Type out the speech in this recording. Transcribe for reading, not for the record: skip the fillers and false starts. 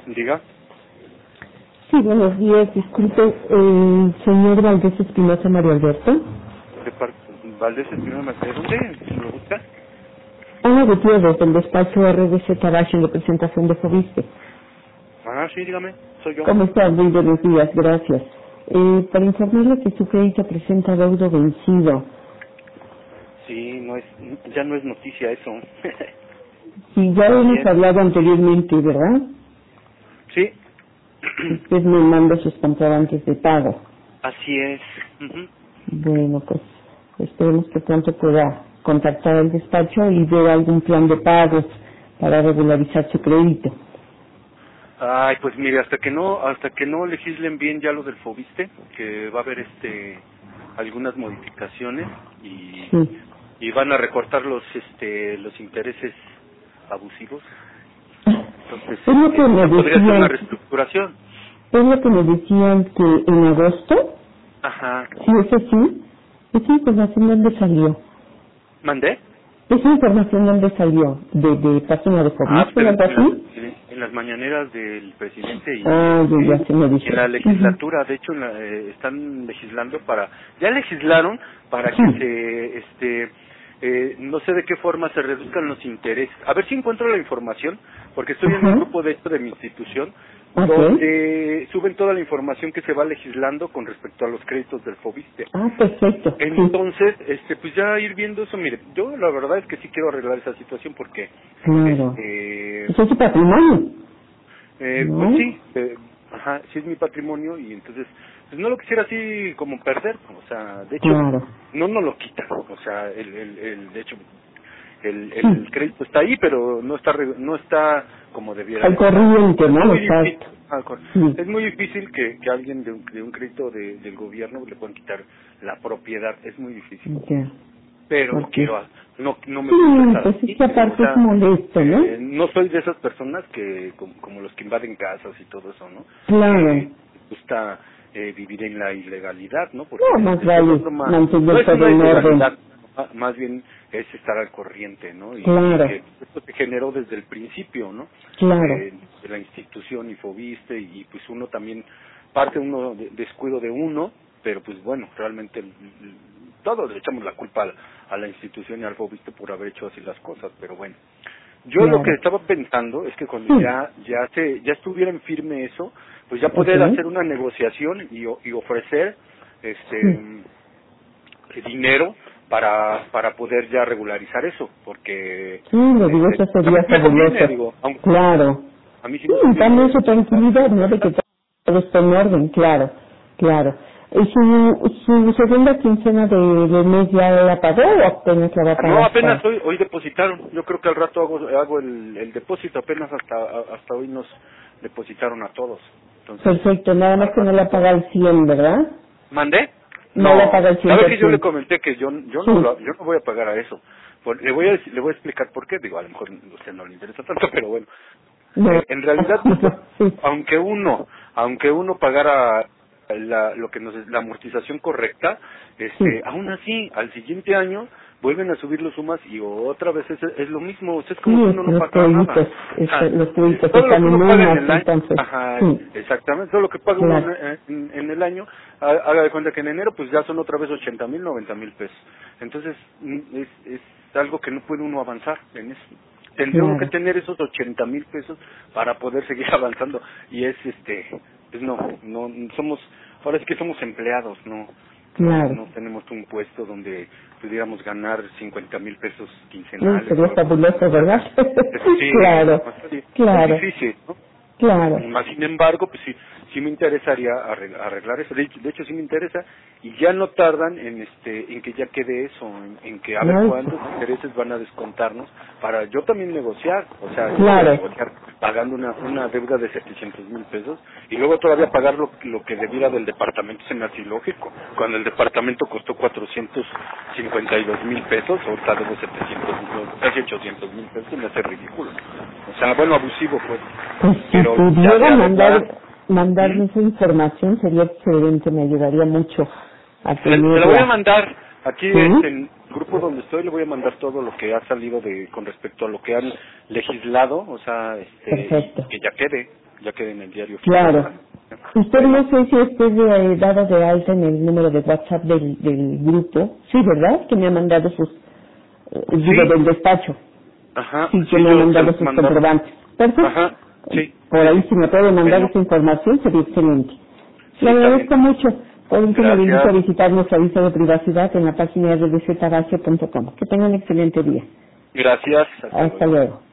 Diga. Sí, buenos días. Disculpe, el señor Valdés Espinosa Mario Alberto. De Valdés Espinosa, ¿de dónde? ¿Me lo busca? Ana Gutiérrez, del despacho RDC Tabacho en representación de Fobiste. Ah, sí, dígame, soy yo. ¿Cómo está? Muy buenos días, gracias. Para informarle que su crédito presenta deudo vencido. Sí, ya no es noticia eso. Sí, ya hemos hablado anteriormente, ¿verdad? Sí. Usted me manda sus comprobantes de pago. Así es. Uh-huh. Bueno, pues esperemos que pronto pueda contactar al despacho y ver algún plan de pagos para regularizar su crédito. Ay, pues mire, hasta que no legislen bien ya lo del Fobiste, que va a haber algunas modificaciones y van a recortar los intereses abusivos. Entonces, es lo que me podría ser una decían, reestructuración. es lo que me decían que en agosto, Ajá. sí, es así, esa información dónde salió, ¿Mandé? esa información dónde salió, de página de Fobiste, Pero ¿verdad? en las mañaneras del presidente y ya se me dice. en la legislatura, de hecho, están legislando ya legislaron para que no sé de qué forma se reduzcan los intereses. A ver si encuentro la información, porque estoy en un grupo de hecho de mi institución, donde suben toda la información que se va legislando con respecto a los créditos del Fobiste. Ah, perfecto. Entonces, pues ya ir viendo eso, mire, yo la verdad es que sí quiero arreglar esa situación porque... Claro. ¿Es su patrimonio? ¿No? Pues sí, sí es mi patrimonio y entonces, pues no lo quisiera así como perder, o sea, de hecho, no nos lo quitan, o sea, de hecho, el crédito está ahí, pero no está como debiera. Al corriente, ¿no? Es muy difícil que alguien de un crédito del gobierno le puedan quitar la propiedad, es muy difícil. Pero no me gusta pues es que aparte es molesto, ¿no? No soy de esas personas que como los que invaden casas y todo eso, ¿no? Claro. Gusta vivir en la ilegalidad, ¿no? Porque más vale mantener todo en orden. Más bien es estar al corriente, ¿no? Y que esto se generó desde el principio, ¿no? Claro. De la institución y Fobiste y pues uno también parte descuido de uno, pero pues bueno, realmente todos le echamos la culpa a la institución y al Fobiste por haber hecho así las cosas, pero bueno. Yo lo que estaba pensando es que cuando ya estuviera en firme eso, pues ya poder hacer una negociación y ofrecer dinero para poder ya regularizar eso, porque lo digo, eso sería fabuloso. Claro. A mí sí también su tranquilidad, ¿no? De que todo está en orden, claro. ¿Y su segunda quincena del mes ya la pagó o apenas la va a pagar? No, apenas hoy depositaron. Yo creo que al rato hago el depósito. Apenas hasta hoy nos depositaron a todos. Entonces, perfecto, nada más que no la paga al 100, ¿verdad? ¿Mandé? No la paga al 100%. ¿Sabes que yo le comenté que yo no voy a pagar a eso? Le voy a explicar por qué. Digo, a lo mejor a usted no le interesa tanto, pero bueno. En realidad, aunque uno pagara la amortización correcta, aún así, al siguiente año vuelven a subir los sumas y otra vez es lo mismo. Es como si uno no paga nada. Los créditos todo lo que uno paga en el año, entonces, exactamente, todo lo que paga uno en el año, haga de cuenta que en enero pues ya son otra vez 80,000, 90,000 pesos. Entonces es algo que no puede uno avanzar en eso. Tendría uno que tener esos 80,000 pesos para poder seguir avanzando y pues no somos, ahora es que somos empleados, no tenemos un puesto donde pudiéramos ganar 50,000 pesos quincenales. Sería fabuloso, ¿verdad? Sí, claro. Es difícil, ¿no? Claro. Sin embargo, pues sí me interesaría arreglar eso. De hecho sí me interesa y ya no tardan en que ya quede eso, en que a ver cuántos intereses van a descontarnos para yo también negociar, o sea, negociar pagando una deuda de 700,000 pesos y luego todavía pagar lo que debiera del departamento. Se me hace ilógico. Cuando el departamento costó 452,000 pesos, ahorita debo 700,000, casi 800,000 pesos, me hace ridículo. O sea, bueno, abusivo pues. Pero mandarme esa información sería excelente, me ayudaría mucho a tener. Se la voy a mandar aquí grupo donde estoy le voy a mandar todo lo que ha salido con respecto a lo que han legislado, o sea, que ya quede en el diario. Claro. Usted no sé si esté dado de alta en el número de WhatsApp del grupo. Sí, ¿verdad? Que me ha mandado sus... del despacho. Ajá. Sí, que me ha mandado sus comprobantes. Perfecto. Ajá. Sí. Por ahí, si me puede mandar esa información, sería excelente. Le agradezco mucho. Por que me invite a visitar nuestra vista de privacidad en la página rdczbase.com. Que tengan un excelente día. Gracias. Hasta luego.